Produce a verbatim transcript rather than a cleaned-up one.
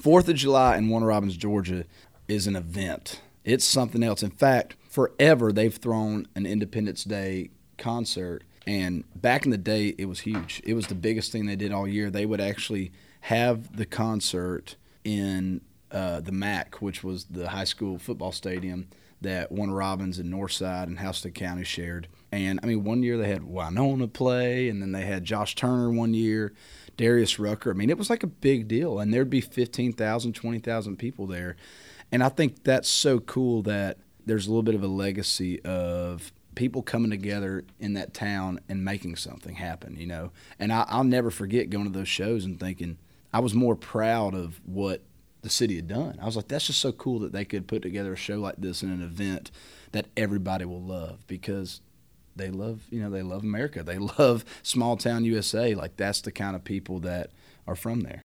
Fourth of July in Warner Robins, Georgia is an event. It's something else. In fact, forever they've thrown an Independence Day concert, and back in the day it was huge. It was the biggest thing they did all year. They would actually have the concert in uh, the M A C, which was the high school football stadium that Warner Robins and Northside and Houston County shared. And, I mean, one year they had Winona play, and then they had Josh Turner one year, Darius Rucker. I mean, it was like a big deal, and there'd be fifteen thousand, twenty thousand people there. And I think that's so cool that there's a little bit of a legacy of people coming together in that town and making something happen, you know. And I, I'll never forget going to those shows and thinking I was more proud of what the city had done. I was like, that's just so cool that they could put together a show like this in an event that everybody will love, because they love, you know, they love America. They love small town U S A. Like, that's the kind of people that are from there.